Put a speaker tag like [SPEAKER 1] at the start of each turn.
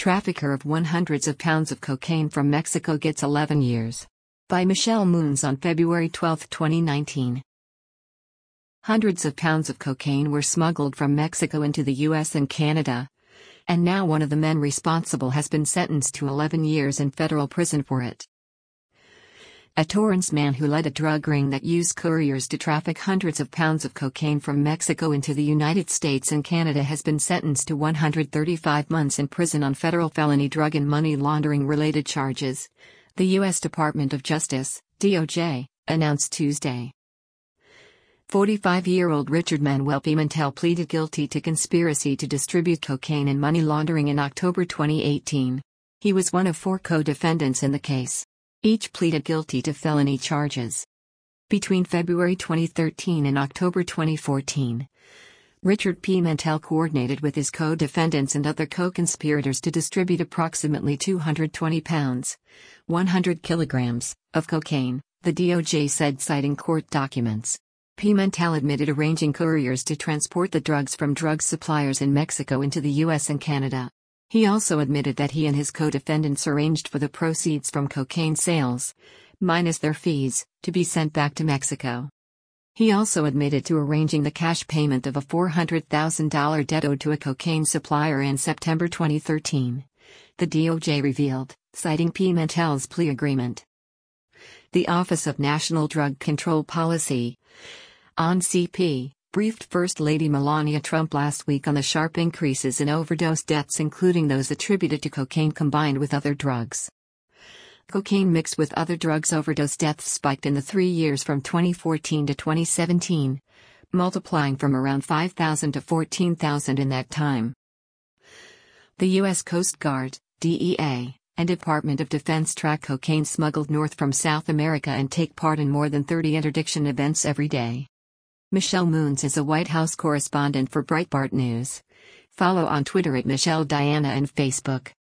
[SPEAKER 1] Trafficker of hundreds of pounds of cocaine from Mexico gets 11 years. By Michelle Moons on February 12, 2019. Hundreds of pounds of cocaine were smuggled from Mexico into the US and Canada. And now one of the men responsible has been sentenced to 11 years in federal prison for it. A Torrance man who led a drug ring that used couriers to traffic hundreds of pounds of cocaine from Mexico into the United States and Canada has been sentenced to 135 months in prison on federal felony drug and money laundering related charges, the U.S. Department of Justice, DOJ, announced Tuesday. 45-year-old Richard Manuel Pimentel pleaded guilty to conspiracy to distribute cocaine and money laundering in October 2018. He was one of 4 co-defendants in the case. Each pleaded guilty to felony charges. Between February 2013 and October 2014, Richard Pimentel coordinated with his co-defendants and other co-conspirators to distribute approximately 220 pounds, 100 kilograms, of cocaine, the DOJ said, citing court documents. Pimentel admitted arranging couriers to transport the drugs from drug suppliers in Mexico into the US and Canada. He also admitted that he and his co-defendants arranged for the proceeds from cocaine sales, minus their fees, to be sent back to Mexico. He also admitted to arranging the cash payment of a $400,000 debt owed to a cocaine supplier in September 2013, the DOJ revealed, citing Pimentel's plea agreement. The Office of National Drug Control Policy, ONCP, briefed First Lady Melania Trump last week on the sharp increases in overdose deaths, including those attributed to cocaine combined with other drugs. Cocaine mixed with other drugs overdose deaths spiked in the 3 years from 2014 to 2017, multiplying from around 5,000 to 14,000 in that time. The U.S. Coast Guard, DEA, and Department of Defense track cocaine smuggled north from South America and take part in more than 30 interdiction events every day. Michelle Moons is a White House correspondent for Breitbart News. Follow on Twitter at Michelle Diana and Facebook.